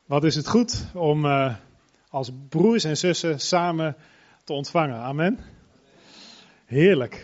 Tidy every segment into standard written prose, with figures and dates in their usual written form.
Wat is het goed om als broers en zussen samen te ontvangen. Amen. Heerlijk.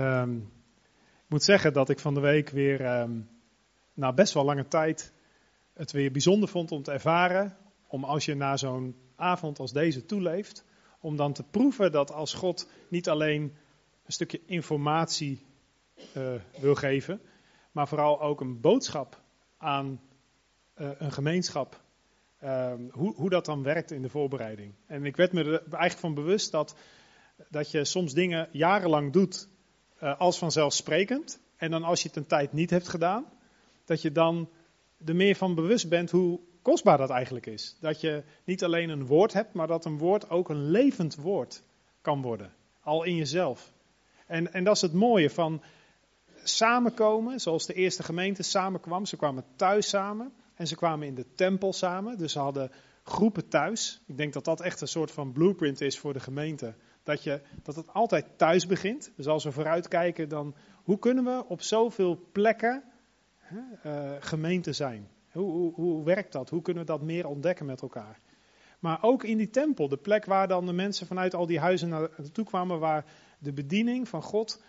Ik moet zeggen dat ik van de week weer na best wel lange tijd het weer bijzonder vond om te ervaren. Om als je na zo'n avond als deze toeleeft, om dan te proeven dat als God niet alleen een stukje informatie wil geven, maar vooral ook een boodschap aan een gemeenschap. Hoe dat dan werkt in de voorbereiding. En ik werd me er eigenlijk van bewust dat je soms dingen jarenlang doet als vanzelfsprekend. En dan als je het een tijd niet hebt gedaan, dat je dan er meer van bewust bent hoe kostbaar dat eigenlijk is. Dat je niet alleen een woord hebt, maar dat een woord ook een levend woord kan worden. Al in jezelf. En dat is het mooie van samenkomen, zoals de eerste gemeente samenkwam. Ze kwamen thuis samen. En ze kwamen in de tempel samen, dus ze hadden groepen thuis. Ik denk dat dat echt een soort van blueprint is voor de gemeente. Dat het altijd thuis begint. Dus als we vooruitkijken, dan hoe kunnen we op zoveel plekken gemeente zijn? Hoe werkt dat? Hoe kunnen we dat meer ontdekken met elkaar? Maar ook in die tempel, de plek waar dan de mensen vanuit al die huizen naartoe kwamen, waar de bediening van God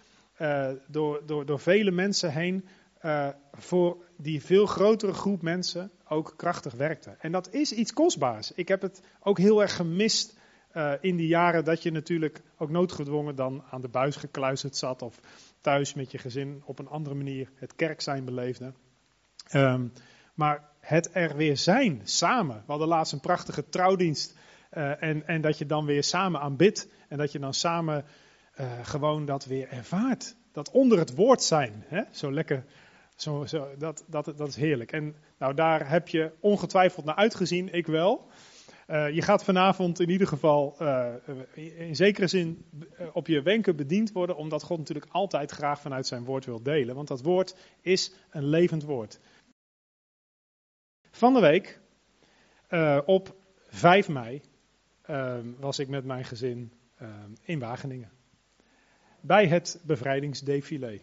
door vele mensen heen voor die veel grotere groep mensen ook krachtig werkte. En dat is iets kostbaars. Ik heb het ook heel erg gemist in die jaren dat je natuurlijk ook noodgedwongen dan aan de buis gekluisterd zat of thuis met je gezin op een andere manier het kerk zijn beleefde. Maar het er weer zijn, samen. We hadden laatst een prachtige trouwdienst en dat je dan weer samen aanbidt en dat je dan samen gewoon dat weer ervaart. Dat onder het woord zijn, hè? Zo lekker. Dat is heerlijk. En nou, daar heb je ongetwijfeld naar uitgezien, ik wel. Je gaat vanavond in ieder geval in zekere zin op je wenken bediend worden, omdat God natuurlijk altijd graag vanuit zijn woord wil delen. Want dat woord is een levend woord. Van de week, op 5 mei, was ik met mijn gezin in Wageningen. Bij het bevrijdingsdefilé.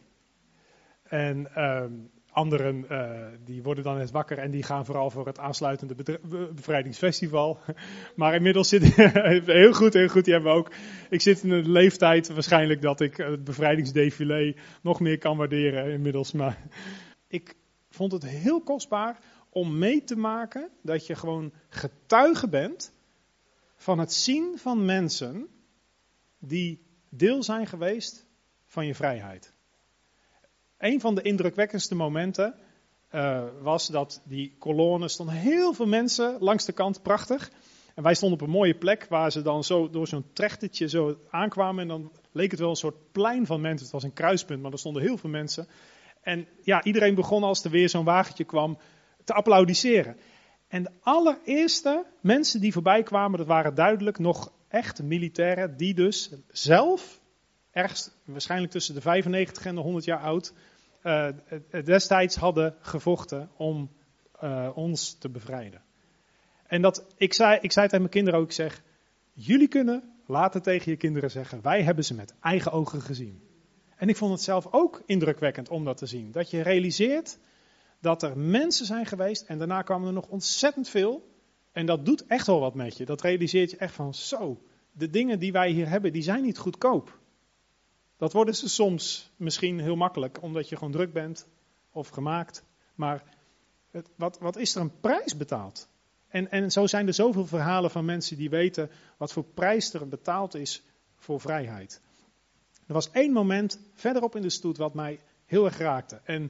En anderen die worden dan net wakker en die gaan vooral voor het aansluitende bevrijdingsfestival. Maar inmiddels zit heel goed. Die hebben we ook. Ik zit in een leeftijd waarschijnlijk dat ik het bevrijdingsdefilé nog meer kan waarderen inmiddels. Maar ik vond het heel kostbaar om mee te maken dat je gewoon getuige bent van het zien van mensen die deel zijn geweest van je vrijheid. Een van de indrukwekkendste momenten was dat die kolonne stonden heel veel mensen langs de kant, prachtig. En wij stonden op een mooie plek waar ze dan zo door zo'n trechtertje zo aankwamen. En dan leek het wel een soort plein van mensen. Het was een kruispunt, maar er stonden heel veel mensen. En ja, iedereen begon als er weer zo'n wagentje kwam te applaudisseren. En de allereerste mensen die voorbij kwamen, dat waren duidelijk nog echt militairen die dus zelf, ergens waarschijnlijk tussen de 95 en de 100 jaar oud, destijds hadden gevochten om ons te bevrijden. En ik zei tegen mijn kinderen ook, ik zeg, jullie kunnen later tegen je kinderen zeggen, wij hebben ze met eigen ogen gezien. En ik vond het zelf ook indrukwekkend om dat te zien. Dat je realiseert dat er mensen zijn geweest en daarna kwamen er nog ontzettend veel. En dat doet echt wel wat met je. Dat realiseert je echt van zo, de dingen die wij hier hebben, die zijn niet goedkoop. Dat worden ze soms misschien heel makkelijk, omdat je gewoon druk bent of gemaakt. Maar wat is er een prijs betaald? En zo zijn er zoveel verhalen van mensen die weten wat voor prijs er betaald is voor vrijheid. Er was 1 moment verderop in de stoet wat mij heel erg raakte. En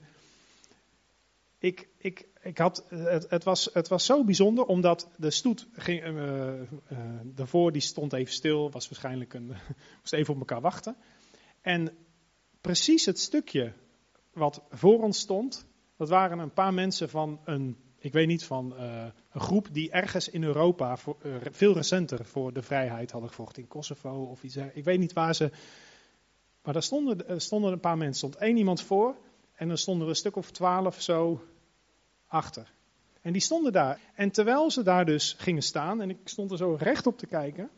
het was zo bijzonder, omdat de stoet ging, daarvoor die stond even stil, was waarschijnlijk moest even op elkaar wachten. En precies het stukje wat voor ons stond, dat waren een paar mensen van een groep die ergens in Europa veel recenter voor de vrijheid hadden gevochten. In Kosovo of iets. Ik weet niet waar ze. Maar daar stonden een paar mensen. Er stond 1 iemand voor en er stonden er een stuk of 12 zo achter. En die stonden daar. En terwijl ze daar dus gingen staan, en ik stond er zo recht op te kijken,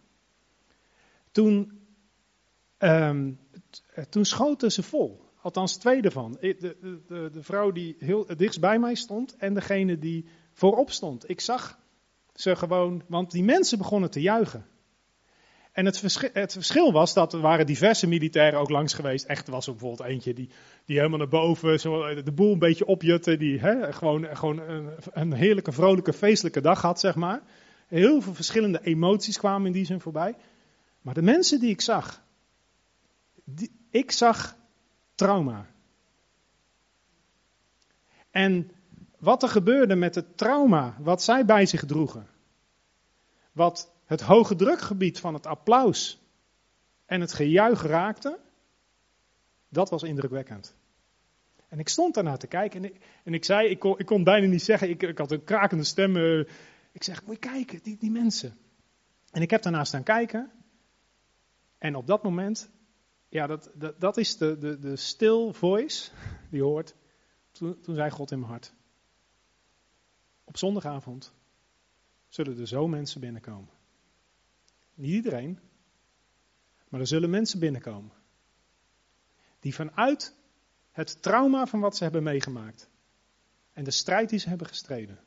toen schoten ze vol. Althans 2 ervan. De vrouw die heel dichtst bij mij stond en degene die voorop stond. Ik zag ze gewoon, want die mensen begonnen te juichen. En het verschil was dat er waren diverse militairen ook langs geweest. Echt was er bijvoorbeeld eentje die helemaal naar boven zo de boel een beetje opjutte. Die gewoon een heerlijke, vrolijke, feestelijke dag had, zeg maar. Heel veel verschillende emoties kwamen in die zin voorbij. Maar de mensen die ik zag, ik zag trauma. En wat er gebeurde met het trauma wat zij bij zich droegen. Wat het hoge drukgebied van het applaus en het gejuich raakte, dat was indrukwekkend. En ik stond daarnaar te kijken en ik zei, ik kon bijna niet zeggen, ik had een krakende stem. Ik zeg, moet je kijken, die mensen. En ik heb daarnaar staan kijken. En op dat moment, ja, dat is de still voice die je hoort. Toen zei God in mijn hart. Op zondagavond zullen er zo mensen binnenkomen. Niet iedereen, maar er zullen mensen binnenkomen. Die vanuit het trauma van wat ze hebben meegemaakt. En de strijd die ze hebben gestreden.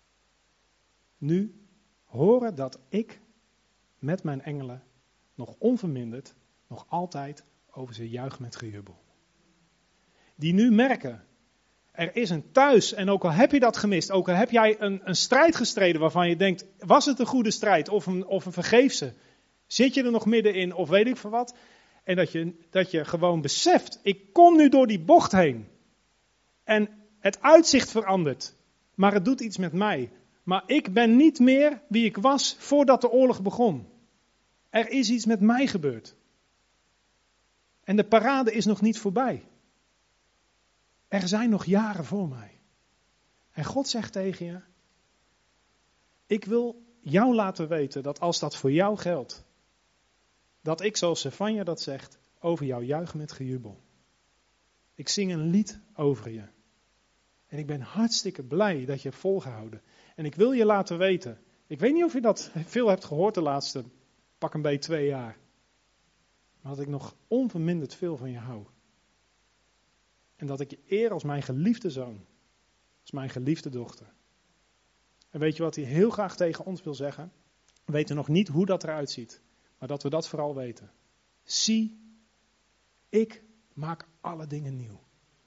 Nu horen dat ik met mijn engelen nog onverminderd, nog altijd over ze juich met gejubel. Die nu merken, er is een thuis en ook al heb je dat gemist, ook al heb jij een strijd gestreden waarvan je denkt, was het een goede strijd of een vergeefse? Zit je er nog middenin of weet ik veel wat? En dat je gewoon beseft, ik kom nu door die bocht heen. En het uitzicht verandert, maar het doet iets met mij. Maar ik ben niet meer wie ik was voordat de oorlog begon. Er is iets met mij gebeurd. En de parade is nog niet voorbij. Er zijn nog jaren voor mij. En God zegt tegen je, ik wil jou laten weten dat als dat voor jou geldt, dat ik zoals Sefanja dat zegt, over jou juich met gejubel. Ik zing een lied over je. En ik ben hartstikke blij dat je hebt volgehouden. En ik wil je laten weten, ik weet niet of je dat veel hebt gehoord de laatste pak een beetje 2 jaar. Maar dat ik nog onverminderd veel van je hou. En dat ik je eer als mijn geliefde zoon. Als mijn geliefde dochter. En weet je wat hij heel graag tegen ons wil zeggen? We weten nog niet hoe dat eruit ziet. Maar dat we dat vooral weten. Zie, ik maak alle dingen nieuw.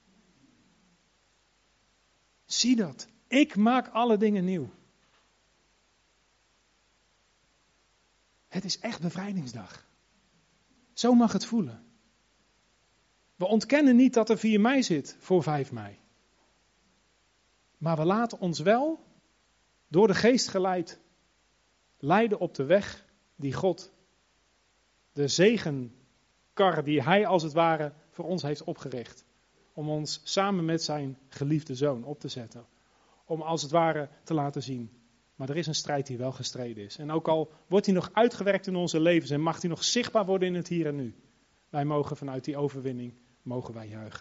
Zie dat. Ik maak alle dingen nieuw. Het is echt bevrijdingsdag. Zo mag het voelen. We ontkennen niet dat er 4 mei zit voor 5 mei. Maar we laten ons wel door de geest geleid leiden op de weg die God, de zegenkar die hij als het ware voor ons heeft opgericht. Om ons samen met zijn geliefde zoon op te zetten. Om als het ware te laten zien. Maar er is een strijd die wel gestreden is. En ook al wordt die nog uitgewerkt in onze levens en mag die nog zichtbaar worden in het hier en nu. Wij mogen vanuit die overwinning, mogen wij juichen.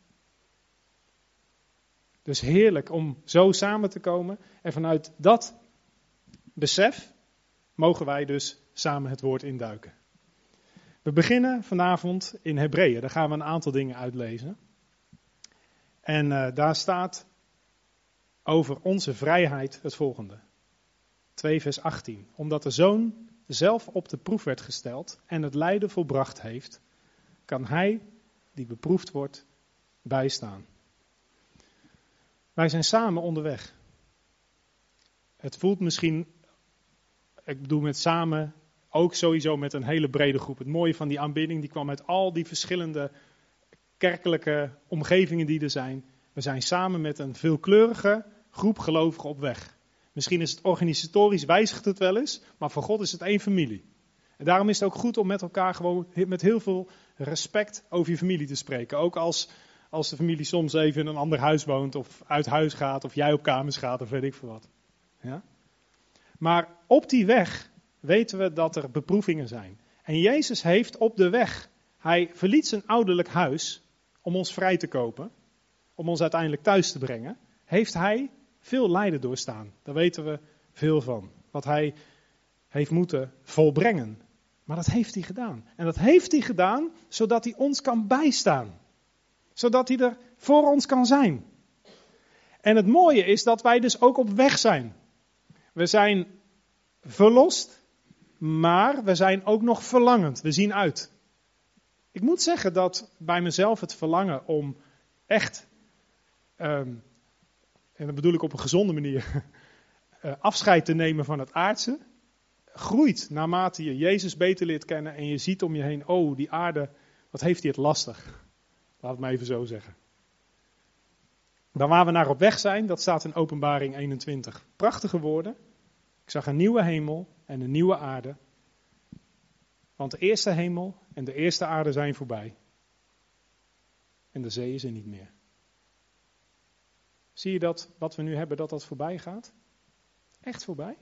Dus heerlijk om zo samen te komen. En vanuit dat besef mogen wij dus samen het woord induiken. We beginnen vanavond in Hebreeën. Daar gaan we een aantal dingen uitlezen. En daar staat over onze vrijheid het volgende. 2 vers 18. Omdat de Zoon zelf op de proef werd gesteld en het lijden volbracht heeft, kan hij die beproefd wordt bijstaan. Wij zijn samen onderweg. Het voelt misschien, ik bedoel met samen, ook sowieso met een hele brede groep. Het mooie van die aanbidding, die kwam uit al die verschillende kerkelijke omgevingen die er zijn. We zijn samen met een veelkleurige groep gelovigen op weg. Misschien is het organisatorisch, wijzigt het wel eens, maar voor God is het één familie. En daarom is het ook goed om met elkaar gewoon met heel veel respect over je familie te spreken. Ook als de familie soms even in een ander huis woont of uit huis gaat of jij op kamers gaat of weet ik veel wat. Ja? Maar op die weg weten we dat er beproevingen zijn. En Jezus heeft op de weg, hij verliet zijn ouderlijk huis om ons vrij te kopen, om ons uiteindelijk thuis te brengen, heeft hij veel lijden doorstaan. Daar weten we veel van. Wat hij heeft moeten volbrengen. Maar dat heeft hij gedaan. En dat heeft hij gedaan zodat hij ons kan bijstaan. Zodat hij er voor ons kan zijn. En het mooie is dat wij dus ook op weg zijn. We zijn verlost, maar we zijn ook nog verlangend. We zien uit. Ik moet zeggen dat bij mezelf het verlangen om echt, en dat bedoel ik op een gezonde manier, afscheid te nemen van het aardse, groeit naarmate je Jezus beter leert kennen en je ziet om je heen, oh die aarde, wat heeft hij het lastig. Laat het maar even zo zeggen. Dan waar we naar op weg zijn, dat staat in Openbaring 21. Prachtige woorden. Ik zag een nieuwe hemel en een nieuwe aarde. Want de eerste hemel en de eerste aarde zijn voorbij. En de zee is er niet meer. Zie je dat wat we nu hebben, dat voorbij gaat? Echt voorbij?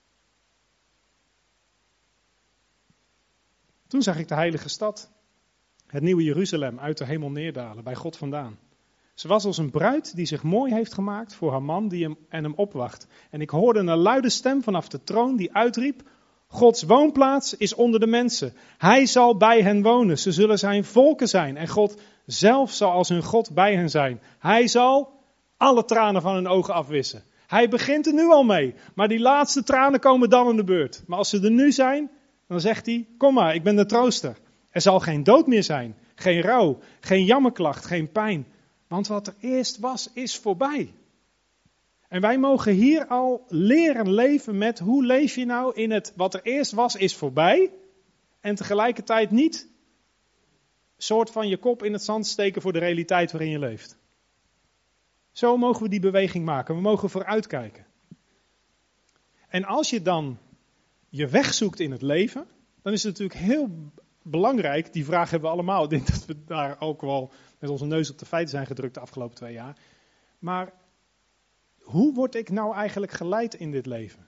Toen zag ik de heilige stad, het nieuwe Jeruzalem, uit de hemel neerdalen, bij God vandaan. Ze was als een bruid die zich mooi heeft gemaakt voor haar man die hem opwacht. En ik hoorde een luide stem vanaf de troon die uitriep: Gods woonplaats is onder de mensen. Hij zal bij hen wonen. Ze zullen zijn volken zijn. En God zelf zal als hun God bij hen zijn. Hij zal alle tranen van hun ogen afwissen. Hij begint er nu al mee. Maar die laatste tranen komen dan aan de beurt. Maar als ze er nu zijn, dan zegt hij: kom maar, ik ben de trooster. Er zal geen dood meer zijn. Geen rouw. Geen jammerklacht. Geen pijn. Want wat er eerst was, is voorbij. En wij mogen hier al leren leven met hoe leef je nou in het wat er eerst was, is voorbij. En tegelijkertijd niet soort van je kop in het zand steken voor de realiteit waarin je leeft. Zo mogen we die beweging maken. We mogen vooruitkijken. En als je dan je weg zoekt in het leven, dan is het natuurlijk heel belangrijk. Die vraag hebben we allemaal. Ik denk dat we daar ook wel met onze neus op de feiten zijn gedrukt de afgelopen 2 jaar. Maar hoe word ik nou eigenlijk geleid in dit leven?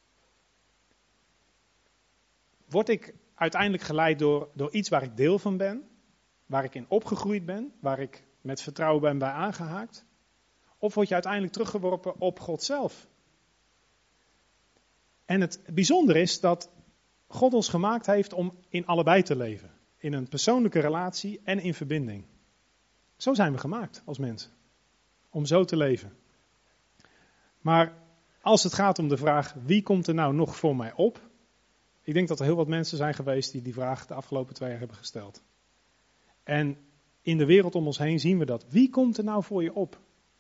Word ik uiteindelijk geleid door iets waar ik deel van ben? Waar ik in opgegroeid ben? Waar ik met vertrouwen ben bij aangehaakt? Of word je uiteindelijk teruggeworpen op God zelf? En het bijzondere is dat God ons gemaakt heeft om in allebei te leven. In een persoonlijke relatie en in verbinding. Zo zijn we gemaakt als mensen. Om zo te leven. Maar als het gaat om de vraag, wie komt er nou nog voor mij op? Ik denk dat er heel wat mensen zijn geweest die die vraag de afgelopen 2 jaar hebben gesteld. En in de wereld om ons heen zien we dat. Wie komt er nou voor je op?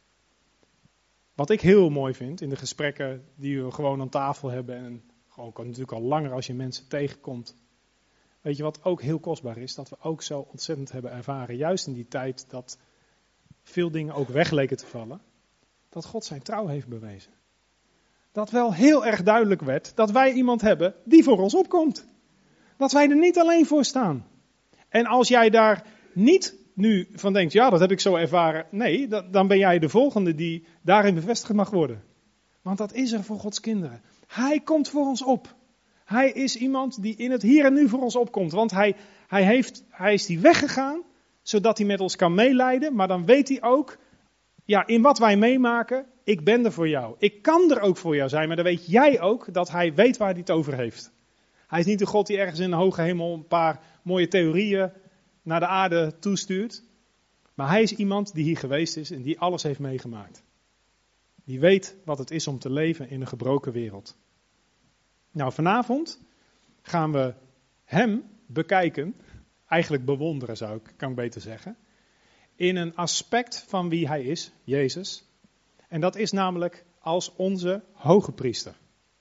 Wat ik heel mooi vind in de gesprekken die we gewoon aan tafel hebben. En ook natuurlijk al langer als je mensen tegenkomt. Weet je wat ook heel kostbaar is? Dat we ook zo ontzettend hebben ervaren. Juist in die tijd dat veel dingen ook weg leken te vallen. Dat God zijn trouw heeft bewezen. Dat wel heel erg duidelijk werd dat wij iemand hebben die voor ons opkomt. Dat wij er niet alleen voor staan. En als jij daar niet nu van denkt, ja dat heb ik zo ervaren. Nee, dan ben jij de volgende die daarin bevestigd mag worden. Want dat is er voor Gods kinderen. Hij komt voor ons op. Hij is iemand die in het hier en nu voor ons opkomt. Want hij is die weggegaan, zodat hij met ons kan meelijden. Maar dan weet hij ook, ja, in wat wij meemaken, ik ben er voor jou. Ik kan er ook voor jou zijn, maar dan weet jij ook dat hij weet waar hij het over heeft. Hij is niet de God die ergens in de hoge hemel een paar mooie theorieën naar de aarde toestuurt. Maar hij is iemand die hier geweest is en die alles heeft meegemaakt. Die weet wat het is om te leven in een gebroken wereld. Nou, vanavond gaan we hem bekijken, eigenlijk bewonderen kan ik beter zeggen, in een aspect van wie hij is, Jezus. En dat is namelijk als onze hoge priester.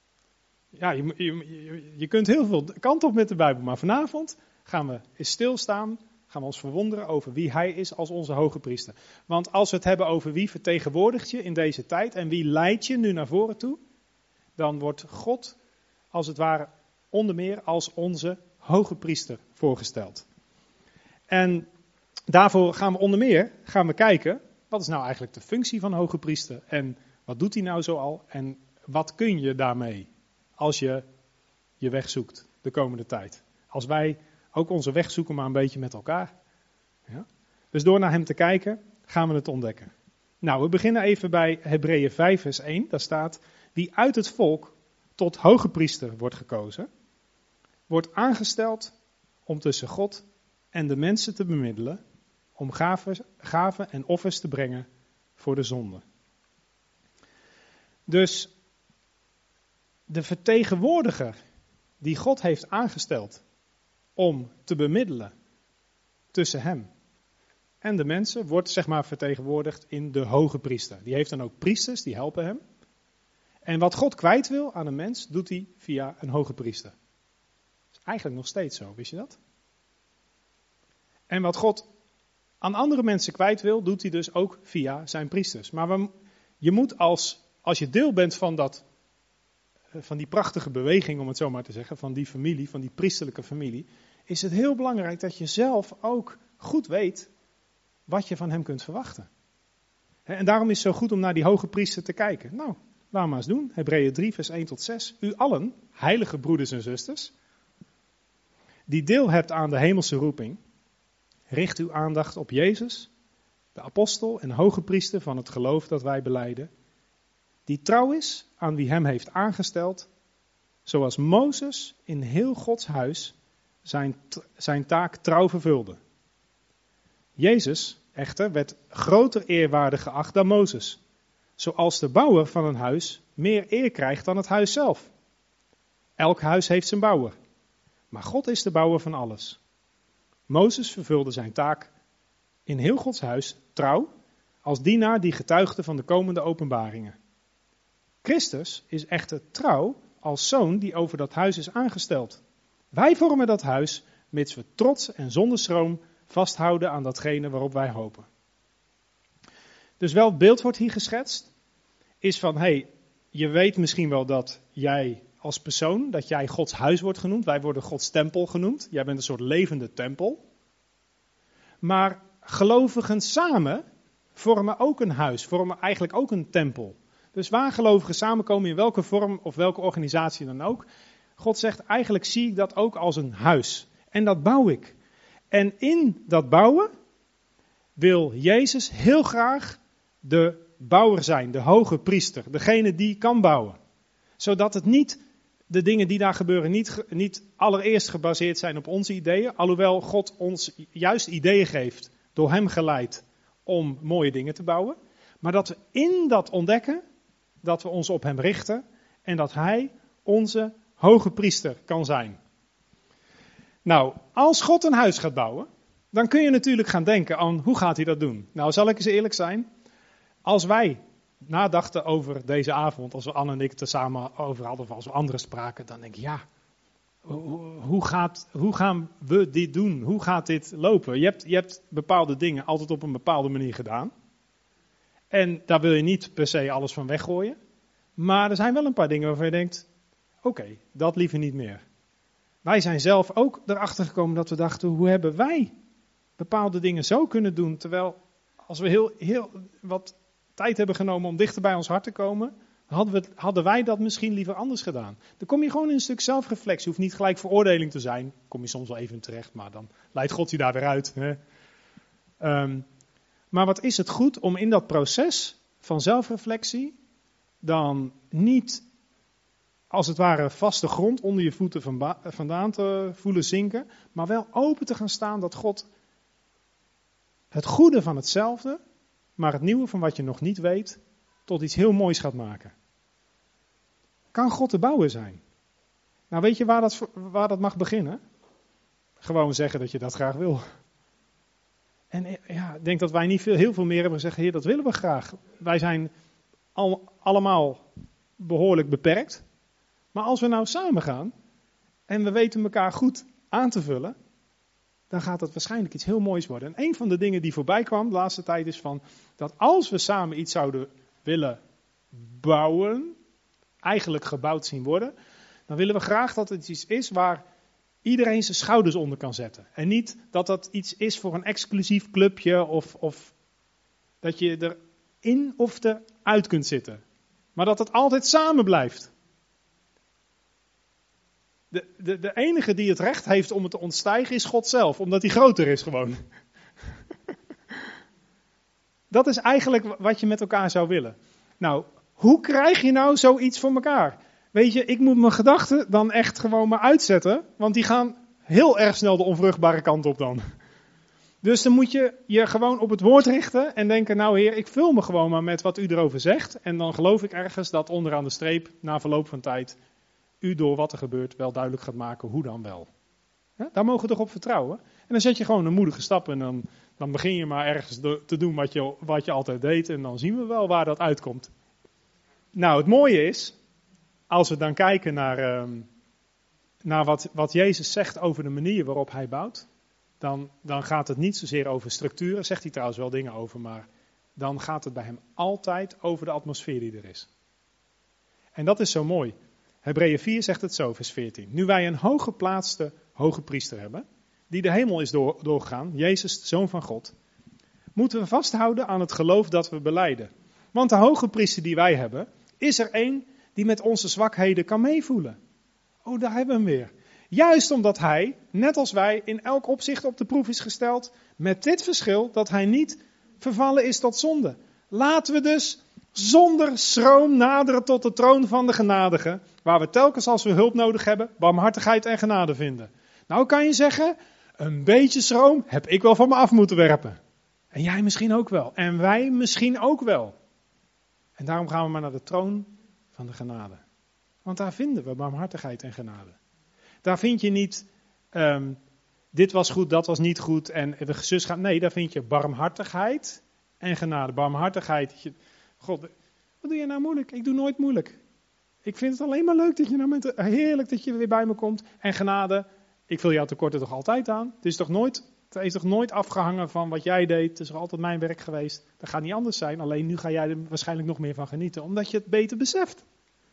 Ja, je kunt heel veel kant op met de Bijbel, maar vanavond gaan we eens stilstaan, gaan we ons verwonderen over wie hij is als onze hoge priester. Want als we het hebben over wie vertegenwoordigt je in deze tijd en wie leidt je nu naar voren toe, dan wordt God als het ware onder meer als onze hoge priester voorgesteld. En daarvoor gaan we onder meer kijken, wat is nou eigenlijk de functie van hoge priester? En wat doet hij nou zoal? En wat kun je daarmee als je je weg zoekt de komende tijd? Als wij ook onze weg zoeken, maar een beetje met elkaar. Ja? Dus door naar hem te kijken, gaan we het ontdekken. Nou, we beginnen even bij Hebreeën 5 vers 1. Daar staat, wie uit het volk tot hoge priester wordt gekozen, wordt aangesteld om tussen God en de mensen te bemiddelen, om gaven en offers te brengen voor de zonde. Dus de vertegenwoordiger die God heeft aangesteld om te bemiddelen tussen hem en de mensen, wordt zeg maar vertegenwoordigd in de hoge priester. Die heeft dan ook priesters, die helpen hem. En wat God kwijt wil aan een mens, doet hij via een hoge priester. Dat is eigenlijk nog steeds zo, wist je dat? En wat God aan andere mensen kwijt wil, doet hij dus ook via zijn priesters. Maar je moet als je deel bent van die prachtige beweging, om het zo maar te zeggen, van die familie, van die priesterlijke familie, is het heel belangrijk dat je zelf ook goed weet wat je van hem kunt verwachten. En daarom is het zo goed om naar die hoge priester te kijken. Nou, laten we maar eens doen. Hebreeën 3, vers 1 tot 6. U allen, heilige broeders en zusters, die deel hebt aan de hemelse roeping, richt uw aandacht op Jezus, de apostel en hoge priester van het geloof dat wij belijden, die trouw is aan wie hem heeft aangesteld, zoals Mozes in heel Gods huis zijn taak trouw vervulde. Jezus echter werd groter eerwaarde geacht dan Mozes, zoals de bouwer van een huis meer eer krijgt dan het huis zelf. Elk huis heeft zijn bouwer, maar God is de bouwer van alles. Mozes vervulde zijn taak in heel Gods huis trouw, als dienaar die getuigde van de komende openbaringen. Christus is echter trouw als zoon die over dat huis is aangesteld. Wij vormen dat huis, mits we trots en zonder schroom vasthouden aan datgene waarop wij hopen. Dus welk beeld wordt hier geschetst? Is van, je weet misschien wel dat jij als persoon, dat jij Gods huis wordt genoemd. Wij worden Gods tempel genoemd. Jij bent een soort levende tempel. Maar gelovigen samen vormen ook een huis, vormen eigenlijk ook een tempel. Dus waar gelovigen samenkomen, in welke vorm of welke organisatie dan ook. God zegt, eigenlijk zie ik dat ook als een huis. En dat bouw ik. En in dat bouwen wil Jezus heel graag de bouwer zijn, de hoge priester. Degene die kan bouwen. Zodat het niet, de dingen die daar gebeuren, niet allereerst gebaseerd zijn op onze ideeën. Alhoewel God ons juist ideeën geeft, door hem geleid, om mooie dingen te bouwen. Maar dat we in dat ontdekken, dat we ons op hem richten en dat hij onze hoge priester kan zijn. Nou, als God een huis gaat bouwen, dan kun je natuurlijk gaan denken aan hoe gaat hij dat doen. Nou, zal ik eens eerlijk zijn. Als wij nadachten over deze avond, als we Anne en ik het er samen over hadden, of als we anderen spraken, dan denk ik, ja, hoe gaan we dit doen? Hoe gaat dit lopen? Je hebt bepaalde dingen altijd op een bepaalde manier gedaan. En daar wil je niet per se alles van weggooien. Maar er zijn wel een paar dingen waarvan je denkt, oké, dat liever niet meer. Wij zijn zelf ook erachter gekomen dat we dachten, hoe hebben wij bepaalde dingen zo kunnen doen, terwijl als we heel wat tijd hebben genomen om dichter bij ons hart te komen, hadden wij dat misschien liever anders gedaan. Dan kom je gewoon in een stuk zelfreflectie. Hoeft niet gelijk veroordeling te zijn. Kom je soms wel even terecht, maar dan leidt God je daar weer uit. Hè? Maar wat is het goed om in dat proces van zelfreflectie dan niet, als het ware, vaste grond onder je voeten vandaan te voelen zinken, maar wel open te gaan staan dat God het goede van hetzelfde, maar het nieuwe van wat je nog niet weet, tot iets heel moois gaat maken. Kan God de bouwer zijn? Nou, weet je waar dat mag beginnen? Gewoon zeggen dat je dat graag wil. En ja, ik denk dat wij niet heel veel meer hebben gezegd, Heer, dat willen we graag. Wij zijn allemaal behoorlijk beperkt. Maar als we nou samen gaan en we weten elkaar goed aan te vullen, dan gaat dat waarschijnlijk iets heel moois worden. En een van de dingen die voorbij kwam de laatste tijd is van, dat als we samen iets zouden willen bouwen, eigenlijk gebouwd zien worden, dan willen we graag dat het iets is waar iedereen zijn schouders onder kan zetten. En niet dat dat iets is voor een exclusief clubje of dat je erin of eruit kunt zitten. Maar dat het altijd samen blijft. De enige die het recht heeft om het te ontstijgen is God zelf, omdat hij groter is gewoon. Dat is eigenlijk wat je met elkaar zou willen. Nou, hoe krijg je nou zoiets voor elkaar? Weet je, ik moet mijn gedachten dan echt gewoon maar uitzetten, want die gaan heel erg snel de onvruchtbare kant op dan. Dus dan moet je je gewoon op het woord richten en denken, nou Heer, ik vul me gewoon maar met wat u erover zegt. En dan geloof ik ergens dat onderaan de streep, na verloop van tijd, u door wat er gebeurt wel duidelijk gaat maken hoe dan wel. Ja, daar mogen we toch op vertrouwen. En dan zet je gewoon een moedige stap en dan begin je maar ergens te doen wat je altijd deed. En dan zien we wel waar dat uitkomt. Nou, het mooie is, als we dan kijken naar wat Jezus zegt over de manier waarop hij bouwt. Dan gaat het niet zozeer over structuren, zegt hij trouwens wel dingen over, maar dan gaat het bij hem altijd over de atmosfeer die er is. En dat is zo mooi. Hebreeën 4 zegt het zo, vers 14. Nu wij een hooggeplaatste hoge priester hebben, die de hemel is doorgegaan, Jezus, de Zoon van God, moeten we vasthouden aan het geloof dat we belijden. Want de hoge priester die wij hebben, is er één die met onze zwakheden kan meevoelen. Oh, daar hebben we hem weer. Juist omdat hij, net als wij, in elk opzicht op de proef is gesteld, met dit verschil dat hij niet vervallen is tot zonde. Laten we dus zonder schroom naderen tot de troon van de genadige, waar we telkens als we hulp nodig hebben, barmhartigheid en genade vinden. Nou kan je zeggen, een beetje schroom heb ik wel van me af moeten werpen. En jij misschien ook wel. En wij misschien ook wel. En daarom gaan we maar naar de troon van de genade. Want daar vinden we barmhartigheid en genade. Daar vind je niet, dit was goed, dat was niet goed en we zus gaan. Nee, daar vind je barmhartigheid en genade. Barmhartigheid. God, wat doe je nou moeilijk? Ik doe nooit moeilijk. Ik vind het alleen maar leuk dat je nou heerlijk dat je weer bij me komt. En genade, ik vul jou tekorten toch altijd aan. Het is toch nooit afgehangen van wat jij deed. Het is toch altijd mijn werk geweest. Dat gaat niet anders zijn. Alleen nu ga jij er waarschijnlijk nog meer van genieten. Omdat je het beter beseft.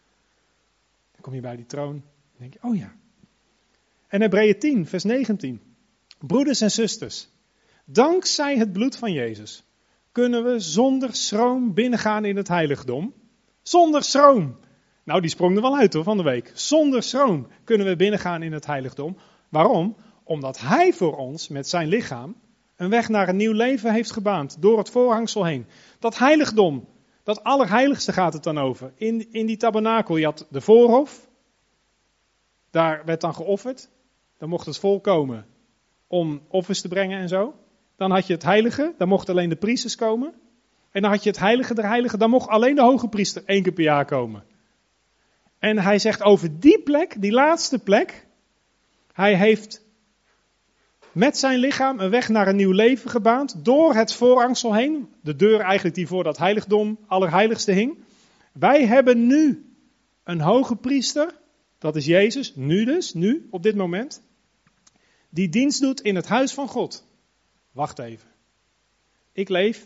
Dan kom je bij die troon. Dan denk je, oh ja. En Hebreeën 10, vers 19. Broeders en zusters, dankzij het bloed van Jezus kunnen we zonder schroom binnengaan in het heiligdom. Zonder schroom. Nou, die sprong er wel uit hoor van de week. Zonder schroom kunnen we binnengaan in het heiligdom. Waarom? Omdat hij voor ons met zijn lichaam een weg naar een nieuw leven heeft gebaand. Door het voorhangsel heen. Dat heiligdom, dat allerheiligste gaat het dan over. In die tabernakel, je had de voorhof. Daar werd dan geofferd. Dan mocht het volk komen om offers te brengen en zo. Dan had je het heilige, daar mochten alleen de priesters komen. En dan had je het heilige der heiligen, daar mocht alleen de hoge priester 1 keer per jaar komen. En hij zegt over die plek, die laatste plek, hij heeft met zijn lichaam een weg naar een nieuw leven gebaand, door het voorhangsel heen, de deur eigenlijk die voor dat heiligdom, allerheiligste hing. Wij hebben nu een hoge priester, dat is Jezus, nu, op dit moment, die dienst doet in het huis van God. Wacht even. Ik leef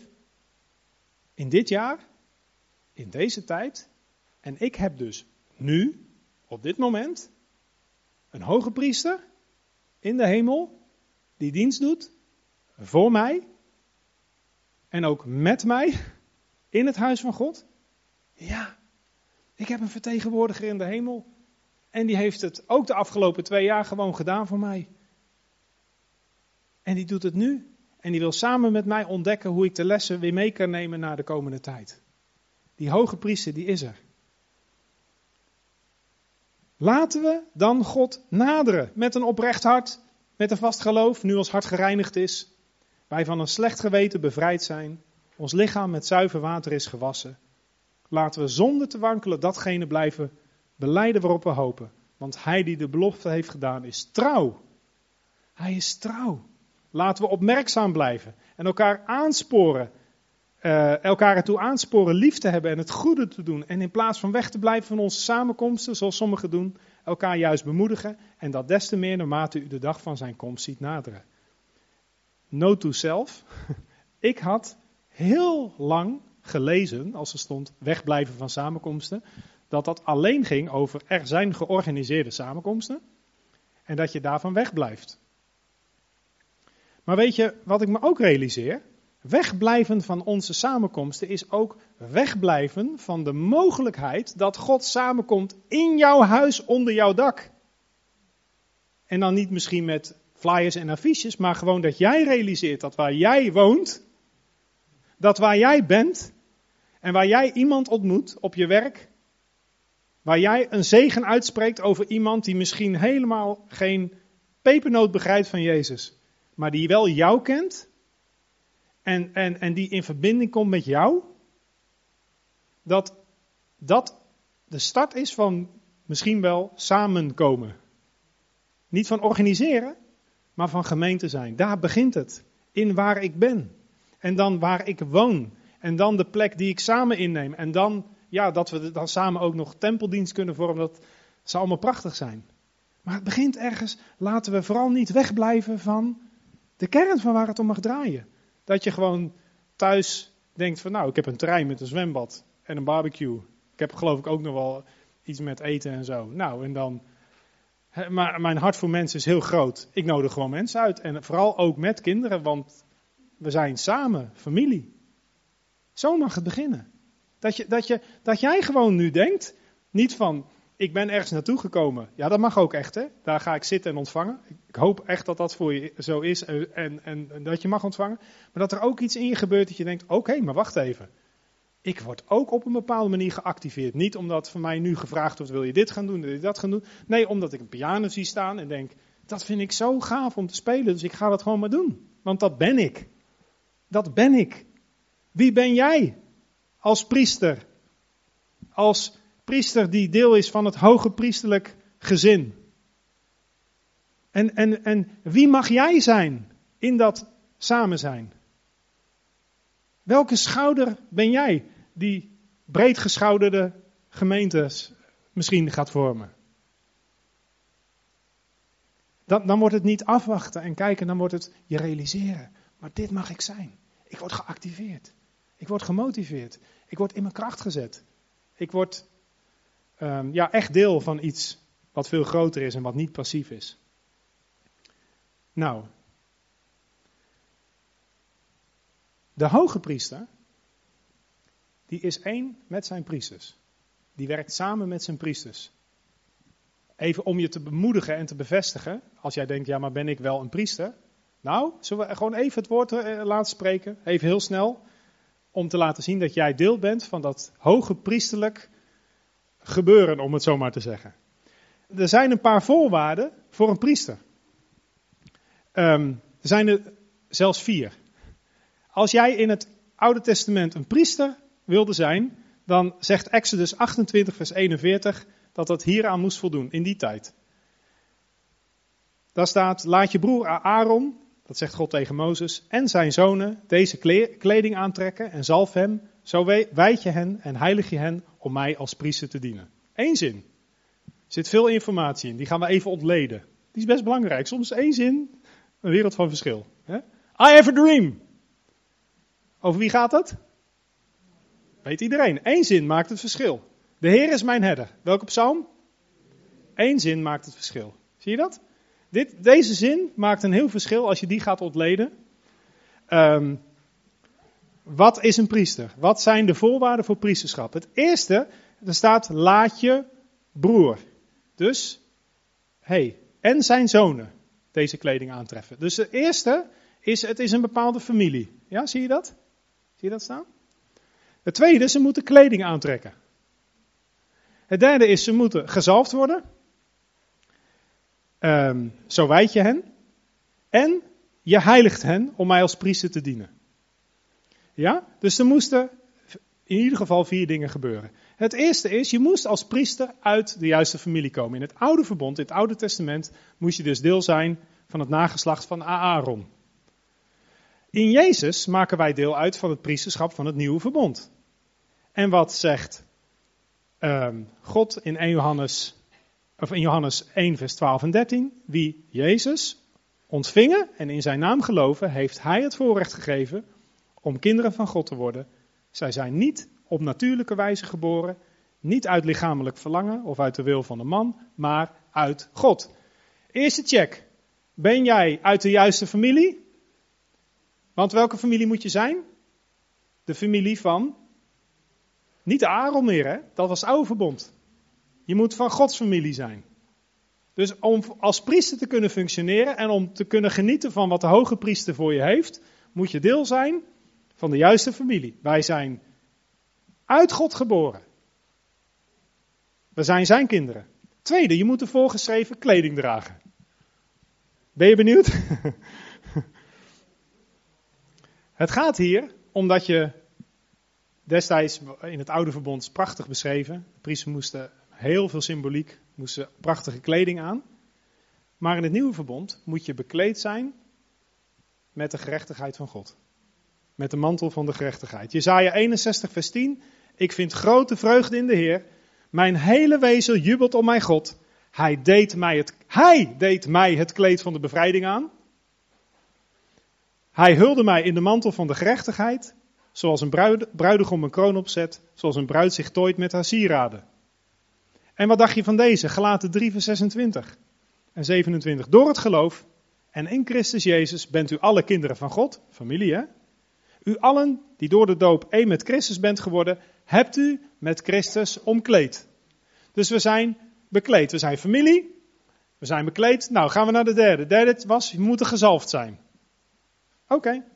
in dit jaar, in deze tijd, en ik heb dus nu, op dit moment, een hoge priester in de hemel, die dienst doet voor mij en ook met mij in het huis van God. Ja, ik heb een vertegenwoordiger in de hemel en die heeft het ook de afgelopen 2 jaar gewoon gedaan voor mij. En die doet het nu. En die wil samen met mij ontdekken hoe ik de lessen weer mee kan nemen naar de komende tijd. Die hoge priester, die is er. Laten we dan God naderen met een oprecht hart, met een vast geloof, nu ons hart gereinigd is. Wij van een slecht geweten bevrijd zijn, ons lichaam met zuiver water is gewassen. Laten we zonder te wankelen datgene blijven belijden waarop we hopen. Want hij die de belofte heeft gedaan is trouw. Hij is trouw. Laten we opmerkzaam blijven en elkaar aansporen, elkaar ertoe aansporen lief te hebben en het goede te doen. En in plaats van weg te blijven van onze samenkomsten, zoals sommigen doen, elkaar juist bemoedigen. En dat des te meer naarmate u de dag van zijn komst ziet naderen. Note to self. Ik had heel lang gelezen, als er stond wegblijven van samenkomsten, dat alleen ging over er zijn georganiseerde samenkomsten en dat je daarvan wegblijft. Maar weet je wat ik me ook realiseer? Wegblijven van onze samenkomsten is ook wegblijven van de mogelijkheid dat God samenkomt in jouw huis onder jouw dak. En dan niet misschien met flyers en affiches, maar gewoon dat jij realiseert dat waar jij woont, dat waar jij bent en waar jij iemand ontmoet op je werk, waar jij een zegen uitspreekt over iemand die misschien helemaal geen pepernoot begrijpt van Jezus, maar die wel jou kent en die in verbinding komt met jou, dat de start is van misschien wel samenkomen. Niet van organiseren, maar van gemeente zijn. Daar begint het. In waar ik ben. En dan waar ik woon. En dan de plek die ik samen inneem. En dan, ja, dat we dan samen ook nog tempeldienst kunnen vormen. Dat zou allemaal prachtig zijn. Maar het begint ergens. Laten we vooral niet wegblijven van de kern van waar het om mag draaien. Dat je gewoon thuis denkt van nou, ik heb een terrein met een zwembad en een barbecue. Ik heb geloof ik ook nog wel iets met eten en zo. Nou, en dan... Maar mijn hart voor mensen is heel groot. Ik nodig gewoon mensen uit. En vooral ook met kinderen, want we zijn samen, familie. Zo mag het beginnen. Dat jij gewoon nu denkt, niet van, ik ben ergens naartoe gekomen. Ja, dat mag ook echt, hè. Daar ga ik zitten en ontvangen. Ik hoop echt dat dat voor je zo is en dat je mag ontvangen. Maar dat er ook iets in je gebeurt dat je denkt, oké, maar wacht even. Ik word ook op een bepaalde manier geactiveerd. Niet omdat van mij nu gevraagd wordt, wil je dit gaan doen, wil je dat gaan doen. Nee, omdat ik een piano zie staan en denk, dat vind ik zo gaaf om te spelen, dus ik ga dat gewoon maar doen. Want dat ben ik. Dat ben ik. Wie ben jij als priester? Als priester die deel is van het hoge priesterlijk gezin. En wie mag jij zijn in dat samen zijn? Welke schouder ben jij die breedgeschouderde gemeentes misschien gaat vormen? Dan wordt het niet afwachten en kijken, dan wordt het je realiseren. Maar dit mag ik zijn. Ik word geactiveerd. Ik word gemotiveerd. Ik word in mijn kracht gezet. Ik word echt deel van iets wat veel groter is en wat niet passief is. Nou, de hoge priester, die is één met zijn priesters. Die werkt samen met zijn priesters. Even om je te bemoedigen en te bevestigen, als jij denkt, ja maar ben ik wel een priester? Nou, zullen we gewoon even het woord laten spreken, even heel snel, om te laten zien dat jij deel bent van dat hoge priesterlijk gebeuren, om het zo maar te zeggen. Er zijn een paar voorwaarden voor een priester. Er zijn er zelfs 4. Als jij in het Oude Testament een priester wilde zijn, dan zegt Exodus 28 vers 41 dat dat hieraan moest voldoen in die tijd. Daar staat, laat je broer Aaron, dat zegt God tegen Mozes, en zijn zonen deze kleding aantrekken en zalf hem, zo wijd je hen en heilig je hen om mij als priester te dienen. 1 zin. Er zit veel informatie in, die gaan we even ontleden. Die is best belangrijk, soms 1 zin, een wereld van verschil. I have a dream. Over wie gaat het? Weet iedereen. 1 zin maakt het verschil. De Heer is mijn herder. Welke psalm? 1 zin maakt het verschil. Zie je dat? Deze zin maakt een heel verschil als je die gaat ontleden. Wat is een priester? Wat zijn de voorwaarden voor priesterschap? Het eerste, er staat laat je broer. Dus, en zijn zonen deze kleding aantreffen. Dus de eerste is, het is een bepaalde familie. Ja, zie je dat? Zie je dat staan? Het tweede, ze moeten kleding aantrekken. Het derde is, ze moeten gezalfd worden. Zo wijd je hen. En je heiligt hen om mij als priester te dienen. Ja, dus er moesten in ieder geval 4 dingen gebeuren. Het eerste is, je moest als priester uit de juiste familie komen. In het oude verbond, in het Oude Testament, moest je dus deel zijn van het nageslacht van Aaron. In Jezus maken wij deel uit van het priesterschap van het nieuwe verbond. En wat zegt God in Johannes 1 vers 12 en 13? Wie Jezus ontvingen en in zijn naam geloven, heeft hij het voorrecht gegeven om kinderen van God te worden. Zij zijn niet op natuurlijke wijze geboren, niet uit lichamelijk verlangen of uit de wil van de man, maar uit God. Eerste check. Ben jij uit de juiste familie? Want welke familie moet je zijn? De familie van, niet de Aaron meer, hè? Dat was het oude verbond. Je moet van Gods familie zijn. Dus om als priester te kunnen functioneren en om te kunnen genieten van wat de hoge priester voor je heeft, moet je deel zijn van de juiste familie. Wij zijn uit God geboren. We zijn zijn kinderen. Tweede, je moet de voorgeschreven kleding dragen. Ben je benieuwd? Het gaat hier omdat je destijds in het oude verbond prachtig beschreven. De priester moesten heel veel symboliek, moesten prachtige kleding aan. Maar in het nieuwe verbond moet je bekleed zijn met de gerechtigheid van God. Met de mantel van de gerechtigheid. Jesaja 61 vers 10. Ik vind grote vreugde in de Heer. Mijn hele wezen jubelt om mijn God. Hij deed mij het kleed van de bevrijding aan. Hij hulde mij in de mantel van de gerechtigheid. Zoals een bruidegom een kroon opzet. Zoals een bruid zich tooit met haar sieraden. En wat dacht je van deze? Galaten 3 vers 26 en 27. Door het geloof en in Christus Jezus bent u alle kinderen van God. Familie, hè? U allen die door de doop één met Christus bent geworden, hebt u met Christus omkleed. Dus we zijn bekleed. We zijn familie. We zijn bekleed. Nou, gaan we naar de derde. De derde was, we moeten gezalfd zijn. Oké.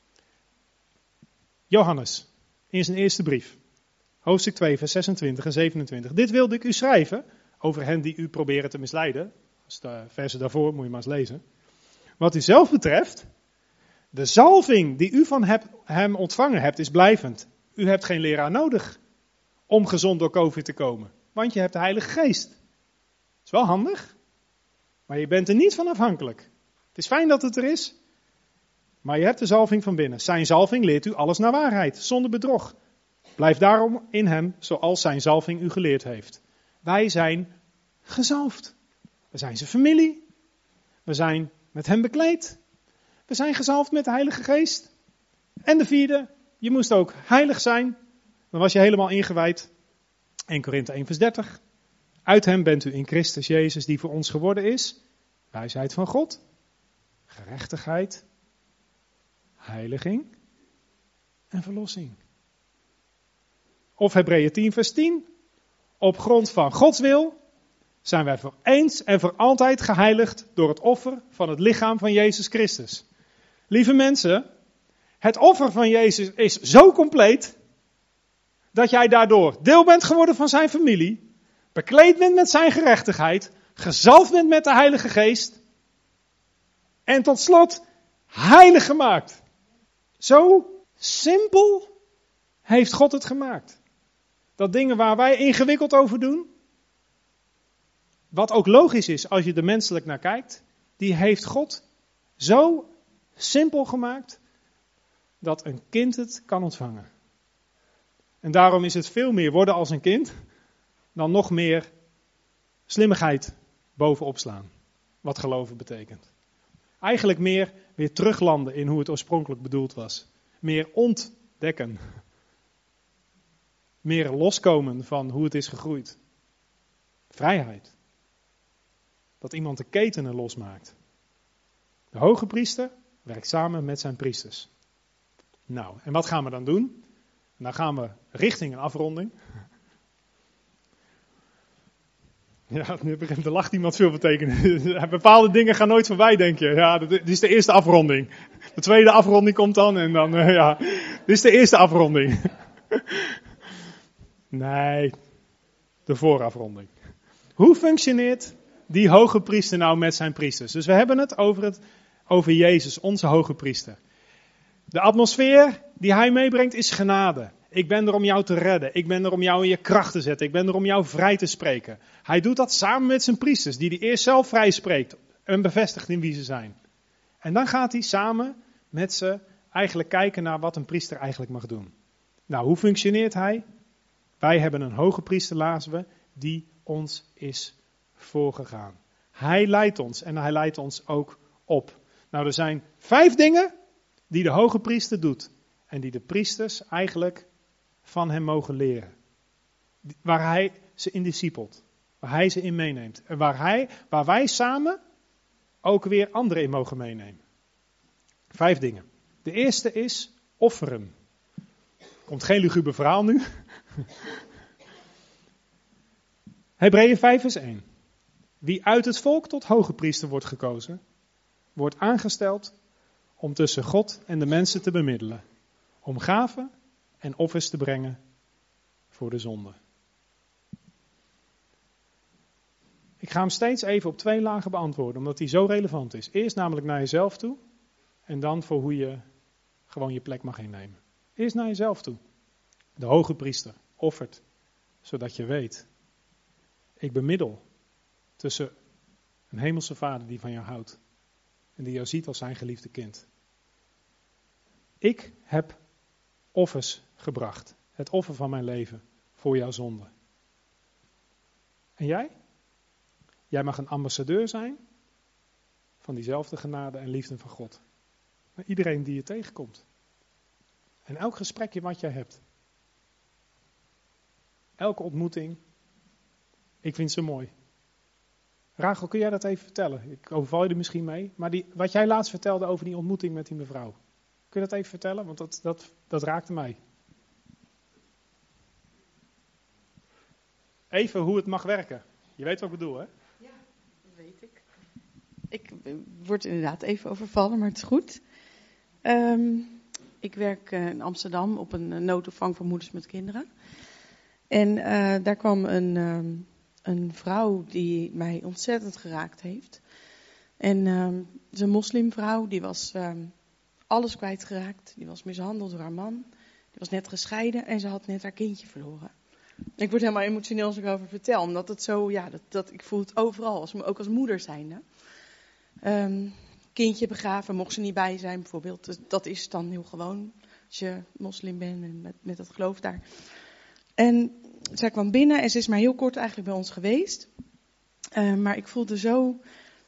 Johannes, in zijn eerste brief. Hoofdstuk 2, vers 26 en 27. Dit wilde ik u schrijven over hen die u proberen te misleiden. Dus de versen daarvoor moet je maar eens lezen. Wat u zelf betreft, de zalving die u van hem ontvangen hebt is blijvend. U hebt geen leraar nodig om gezond door COVID te komen. Want je hebt de Heilige Geest. Dat is wel handig, maar je bent er niet van afhankelijk. Het is fijn dat het er is, maar je hebt de zalving van binnen. Zijn zalving leert u alles naar waarheid, zonder bedrog. Blijf daarom in hem, zoals zijn zalving u geleerd heeft. Wij zijn gezalfd. We zijn zijn familie. We zijn met hem bekleed. We zijn gezalfd met de Heilige Geest. En de vierde, je moest ook heilig zijn. Dan was je helemaal ingewijd. 1 Korinthe 1 vers 30. Uit hem bent u in Christus Jezus, die voor ons geworden is. Wijsheid van God. Gerechtigheid. Heiliging. En verlossing. Of Hebreeën 10 vers 10. Op grond van Gods wil zijn wij voor eens en voor altijd geheiligd door het offer van het lichaam van Jezus Christus. Lieve mensen, het offer van Jezus is zo compleet dat jij daardoor deel bent geworden van zijn familie, bekleed bent met zijn gerechtigheid, gezalfd bent met de Heilige Geest en tot slot heilig gemaakt. Zo simpel heeft God het gemaakt. Dat dingen waar wij ingewikkeld over doen, wat ook logisch is als je er menselijk naar kijkt, die heeft God zo simpel gemaakt dat een kind het kan ontvangen. En daarom is het veel meer worden als een kind dan nog meer slimmigheid bovenop slaan. Wat geloven betekent. Eigenlijk meer weer teruglanden in hoe het oorspronkelijk bedoeld was. Meer ontdekken. Meer loskomen van hoe het is gegroeid. Vrijheid. Dat iemand de ketenen losmaakt. De hoge priester werkt samen met zijn priesters. Nou, en wat gaan we dan doen? Dan gaan we richting een afronding. Ja, nu begint de lacht iemand veel betekenen. Bepaalde dingen gaan nooit voorbij, denk je. Ja, dit is de eerste afronding. De tweede afronding komt dan en dan, ja. Dit is de eerste afronding. Nee, de voorafronding. Hoe functioneert die hoge priester nou met zijn priesters? Dus we hebben het over Jezus, onze hoge priester. De atmosfeer die hij meebrengt is genade. Ik ben er om jou te redden. Ik ben er om jou in je kracht te zetten. Ik ben er om jou vrij te spreken. Hij doet dat samen met zijn priesters, die hij eerst zelf vrij spreekt en bevestigt in wie ze zijn. En dan gaat hij samen met ze eigenlijk kijken naar wat een priester eigenlijk mag doen. Nou, hoe functioneert hij? Wij hebben een hoge priester, lazen we, die ons is voorgegaan. Hij leidt ons en hij leidt ons ook op. Nou, er zijn 5 dingen die de hoge priester doet. En die de priesters eigenlijk van hem mogen leren. Waar hij ze in discipelt. Waar hij ze in meeneemt. En waar wij samen ook weer anderen in mogen meenemen. 5 dingen. De eerste is offeren. Komt geen luguber verhaal nu. Hebreeën 5 vers 1. Wie uit het volk tot hoge priester wordt gekozen, wordt aangesteld om tussen God en de mensen te bemiddelen. Om gaven en offers te brengen voor de zonde. Ik ga hem steeds even op 2 lagen beantwoorden, omdat hij zo relevant is. Eerst namelijk naar jezelf toe en dan voor hoe je gewoon je plek mag innemen. Eerst naar jezelf toe. De hoge priester offert, zodat je weet Ik bemiddel tussen een hemelse vader die van jou houdt en die jou ziet als zijn geliefde kind. Ik heb offers gebracht, het offer van mijn leven voor jouw zonde. En jij? Jij mag een ambassadeur zijn van diezelfde genade en liefde van God. Naar iedereen die je tegenkomt. En elk gesprekje wat jij hebt. Elke ontmoeting. Ik vind ze mooi. Rachel, kun jij dat even vertellen? Ik overval je er misschien mee. Maar wat jij laatst vertelde over die ontmoeting met die mevrouw. Kun je dat even vertellen? Want dat raakte mij. Even hoe het mag werken. Je weet wat ik bedoel, hè? Ja, dat weet ik. Ik word inderdaad even overvallen, maar het is goed. Ik werk in Amsterdam op een noodopvang voor moeders met kinderen. En daar kwam een vrouw die mij ontzettend geraakt heeft. En het is een moslimvrouw, die was alles kwijtgeraakt. Die was mishandeld door haar man. Die was net gescheiden en ze had net haar kindje verloren. Ik word helemaal emotioneel als ik erover vertel. Omdat het zo, ja, ik voel het overal, ook als moeder zijnde. Kindje begraven, mocht ze niet bij zijn bijvoorbeeld. Dus dat is dan heel gewoon als je moslim bent en met dat geloof daar. En zij kwam binnen en ze is maar heel kort eigenlijk bij ons geweest. Maar ik voelde zo...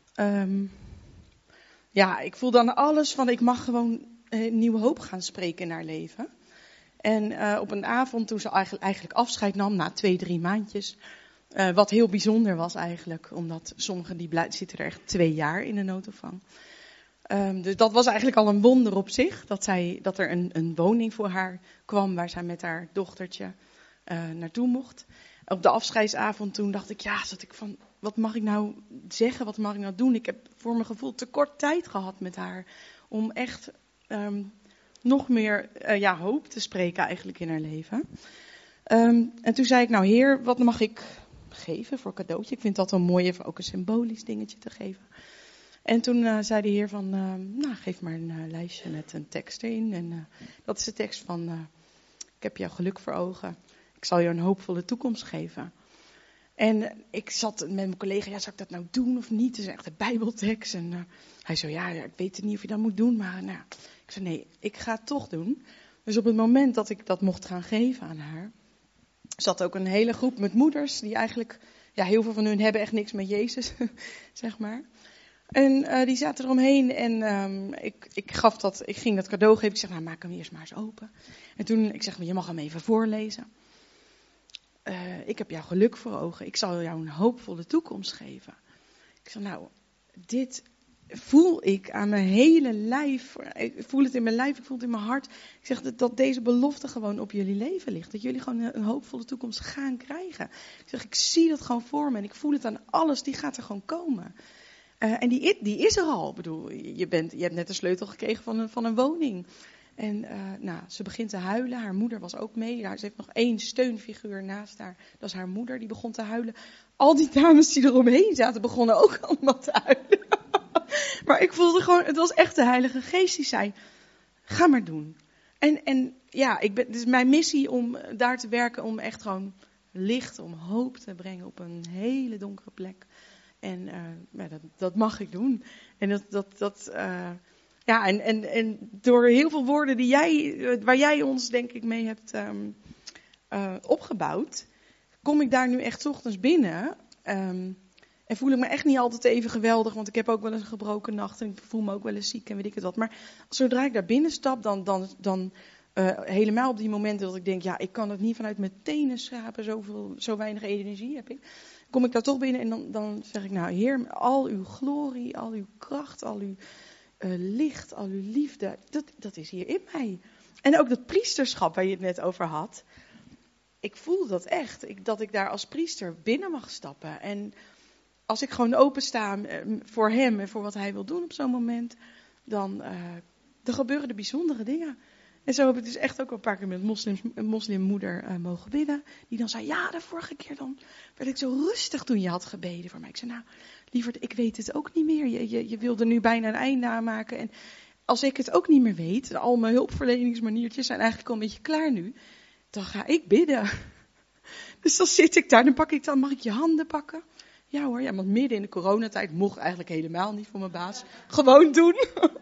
ik voelde aan alles van ik mag gewoon nieuwe hoop gaan spreken in haar leven. En op een avond toen ze eigenlijk afscheid nam na 2-3 maandjes. Wat heel bijzonder was eigenlijk. Omdat sommigen die zitten er echt 2 jaar in de noodopvang. Dus dat was eigenlijk al een wonder op zich. Dat er een woning voor haar kwam waar zij met haar dochtertje naartoe mocht. Op de afscheidsavond toen dacht ik, wat mag ik nou zeggen, wat mag ik nou doen? Ik heb voor mijn gevoel te kort tijd gehad met haar om echt nog meer hoop te spreken eigenlijk in haar leven. En toen zei ik, nou Heer, wat mag ik geven voor cadeautje? Ik vind dat wel mooi, even ook een symbolisch dingetje te geven. En toen zei de Heer van, geef maar een lijstje met een tekst erin. En dat is de tekst van, ik heb jouw geluk voor ogen. Ik zal je een hoopvolle toekomst geven. En ik zat met mijn collega, zou ik dat nou doen of niet? Het is echt een bijbeltekst. En hij zei, ik weet het niet of je dat moet doen. Maar ik zei, nee, ik ga het toch doen. Dus op het moment dat ik dat mocht gaan geven aan haar, zat ook een hele groep met moeders die eigenlijk, heel veel van hun hebben echt niks met Jezus, zeg maar. En die zaten eromheen en ik ging dat cadeau geven. Ik zeg, maak hem eerst maar eens open. En toen, ik zeg, je mag hem even voorlezen. Ik heb jouw geluk voor ogen. Ik zal jou een hoopvolle toekomst geven. Ik zeg, dit voel ik aan mijn hele lijf. Ik voel het in mijn lijf, ik voel het in mijn hart. Ik zeg dat deze belofte gewoon op jullie leven ligt. Dat jullie gewoon een hoopvolle toekomst gaan krijgen. Ik zeg, ik zie dat gewoon voor me en ik voel het aan alles. Die gaat er gewoon komen. En die is er al. Ik bedoel, je hebt net een sleutel gekregen van een woning. En ze begint te huilen. Haar moeder was ook mee. Ze heeft nog 1 steunfiguur naast haar. Dat is haar moeder, die begon te huilen. Al die dames die eromheen zaten, begonnen ook allemaal te huilen. Maar ik voelde gewoon, het was echt de Heilige Geest die zei, ga maar doen. Het is mijn missie om daar te werken, om echt gewoon licht, om hoop te brengen op een hele donkere plek. En dat mag ik doen. En en door heel veel woorden waar jij ons denk ik mee hebt opgebouwd, kom ik daar nu echt 's ochtends binnen. En voel ik me echt niet altijd even geweldig, want ik heb ook wel eens een gebroken nacht en ik voel me ook wel eens ziek en weet ik het wat. Maar zodra ik daar binnen stap, dan helemaal op die momenten dat ik denk, ik kan het niet vanuit mijn tenen schrapen, zo weinig energie heb ik. Kom ik daar toch binnen en dan zeg ik, Heer, al uw glorie, al uw kracht, al uw licht, al uw liefde, dat is hier in mij. En ook dat priesterschap waar je het net over had. Ik voel dat echt, dat ik daar als priester binnen mag stappen. En als ik gewoon opensta voor hem en voor wat hij wil doen op zo'n moment, dan gebeuren er bijzondere dingen. En zo heb ik dus echt ook een paar keer met een moslimmoeder mogen bidden. Die dan zei, de vorige keer dan werd ik zo rustig toen je had gebeden voor mij. Ik zei, lieverd, ik weet het ook niet meer. Je wilde nu bijna een einde aanmaken. En als ik het ook niet meer weet, al mijn hulpverleningsmaniertjes zijn eigenlijk al een beetje klaar nu. Dan ga ik bidden. Dus dan zit ik daar, mag ik je handen pakken? Ja hoor, ja, want midden in de coronatijd mocht eigenlijk helemaal niet voor mijn baas. Gewoon doen.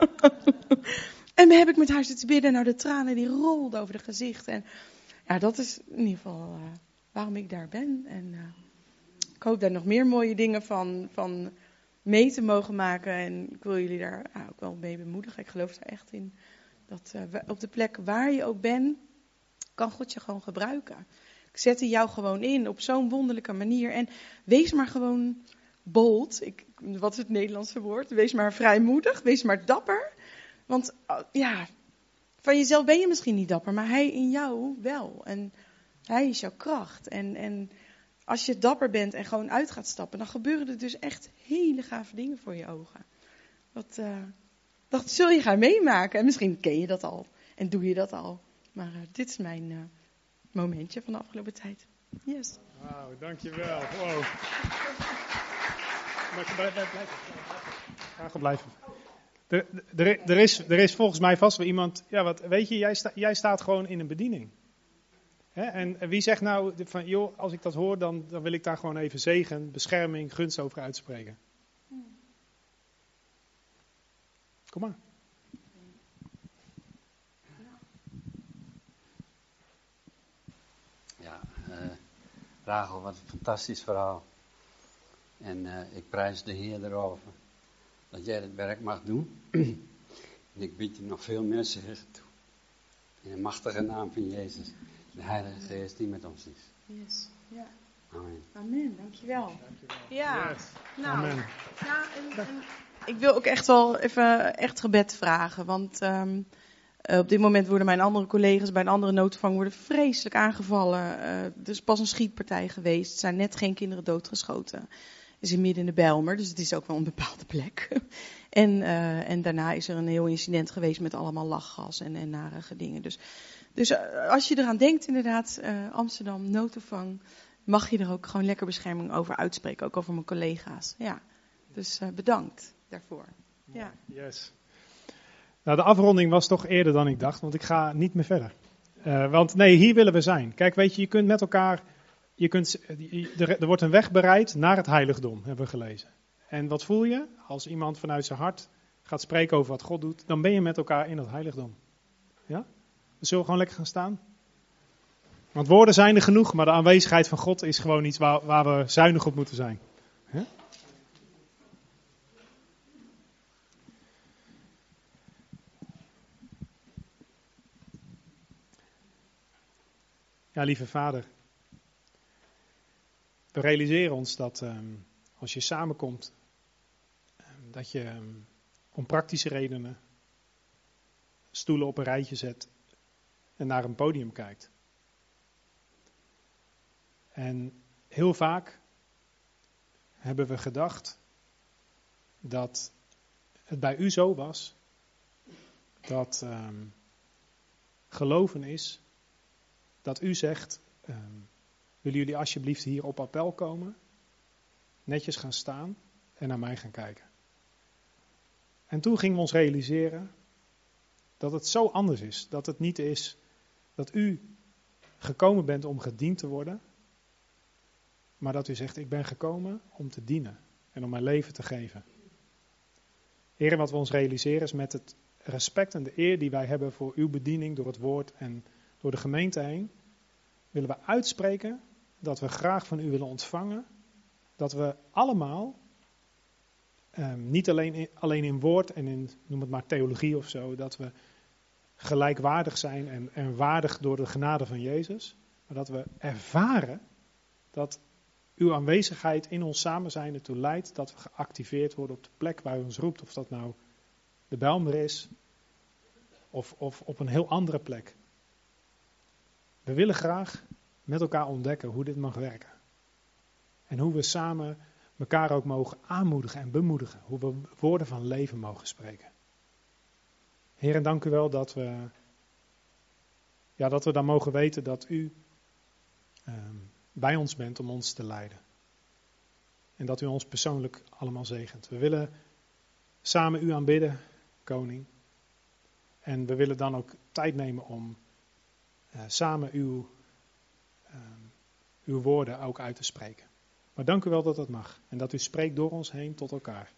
En dan heb ik met haar zitten bidden. Nou, de tranen die rolden over de gezicht. En ja, dat is in ieder geval waarom ik daar ben. En ik hoop daar nog meer mooie dingen van mee te mogen maken. En ik wil jullie daar ook wel mee bemoedigen. Ik geloof er echt in. Dat op de plek waar je ook bent, kan God je gewoon gebruiken. Ik zette jou gewoon in op zo'n wonderlijke manier. En wees maar gewoon bold. Wat is het Nederlandse woord? Wees maar vrijmoedig. Wees maar dapper. Want van jezelf ben je misschien niet dapper, maar hij in jou wel. En hij is jouw kracht. En als je dapper bent en gewoon uit gaat stappen, dan gebeuren er dus echt hele gave dingen voor je ogen. Dat zul je gaan meemaken. En misschien ken je dat al en doe je dat al. Maar dit is mijn momentje van de afgelopen tijd. Yes. Wauw, dankjewel. Wow. Graag blijven. Er is volgens mij vast wel iemand. Ja, wat weet je, jij staat gewoon in een bediening. Hè? En wie zegt nou van, joh, als ik dat hoor, dan wil ik daar gewoon even zegen, bescherming, gunst over uitspreken. Kom maar. Ja, Rachel, wat een fantastisch verhaal. En ik prijs de Heer erover dat jij het werk mag doen. En ik bid je nog veel meer zegen toe. In de machtige naam van Jezus, de Heilige Geest die met ons is. Yes. Ja. Amen. Amen, dankjewel. Ja, Yes. nou, Amen. ja, en ik wil ook echt wel even echt gebed vragen, want op dit moment worden mijn andere collega's bij een andere noodopvang worden vreselijk aangevallen. Er is pas een schietpartij geweest, er zijn net geen kinderen doodgeschoten. Het is midden in de Bijlmer, dus het is ook wel een bepaalde plek. En daarna is er een heel incident geweest met allemaal lachgas en narige dingen. Dus als je eraan denkt inderdaad, Amsterdam noodopvang, mag je er ook gewoon lekker bescherming over uitspreken, ook over mijn collega's. Ja, dus bedankt daarvoor. Ja. Yes. Nou, de afronding was toch eerder dan ik dacht, want ik ga niet meer verder. Want nee, hier willen we zijn. Kijk, weet je kunt met elkaar, er wordt een weg bereid naar het heiligdom, hebben we gelezen. En wat voel je? Als iemand vanuit zijn hart gaat spreken over wat God doet, dan ben je met elkaar in het heiligdom. Ja? We zullen gewoon lekker gaan staan. Want woorden zijn er genoeg, maar de aanwezigheid van God is gewoon iets waar we zuinig op moeten zijn. Hè? Ja, lieve Vader, we realiseren ons dat als je samenkomt, dat je om praktische redenen stoelen op een rijtje zet en naar een podium kijkt. En heel vaak hebben we gedacht dat het bij u zo was dat geloven is dat u zegt, willen jullie alsjeblieft hier op appel komen, netjes gaan staan en naar mij gaan kijken. En toen gingen we ons realiseren dat het zo anders is. Dat het niet is dat u gekomen bent om gediend te worden, maar dat u zegt, ik ben gekomen om te dienen en om mijn leven te geven. Heer, wat we ons realiseren is met het respect en de eer die wij hebben voor uw bediening door het woord en door de gemeente heen, willen we uitspreken dat we graag van u willen ontvangen, dat we allemaal, niet alleen in woord en in, noem het maar theologie of zo, dat we gelijkwaardig zijn en waardig door de genade van Jezus, maar dat we ervaren dat uw aanwezigheid in ons samen zijn ertoe leidt dat we geactiveerd worden op de plek waar u ons roept, of dat nou de Bijlmer is of op een heel andere plek. We willen graag met elkaar ontdekken hoe dit mag werken. En hoe we samen elkaar ook mogen aanmoedigen en bemoedigen. Hoe we woorden van leven mogen spreken. Heer, en dank u wel dat we dan mogen weten dat u bij ons bent om ons te leiden. En dat u ons persoonlijk allemaal zegent. We willen samen u aanbidden, koning. En we willen dan ook tijd nemen om samen uw uw woorden ook uit te spreken. Maar dank u wel dat dat mag. En dat u spreekt door ons heen tot elkaar.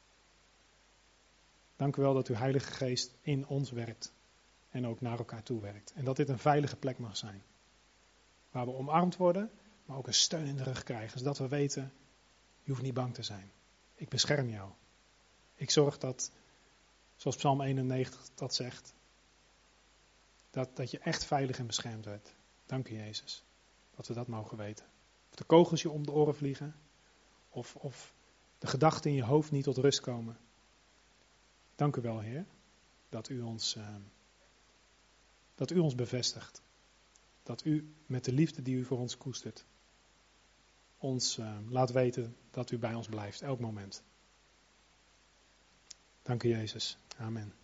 Dank u wel dat uw Heilige Geest in ons werkt. En ook naar elkaar toe werkt. En dat dit een veilige plek mag zijn. Waar we omarmd worden, maar ook een steun in de rug krijgen. Zodat we weten, je hoeft niet bang te zijn. Ik bescherm jou. Ik zorg dat, zoals Psalm 91 dat zegt, dat je echt veilig en beschermd wordt. Dank u, Jezus, dat we dat mogen weten. Of de kogels je om de oren vliegen, of de gedachten in je hoofd niet tot rust komen. Dank u wel, Heer, dat u ons bevestigt. Dat u met de liefde die u voor ons koestert, ons laat weten dat u bij ons blijft, elk moment. Dank u, Jezus. Amen.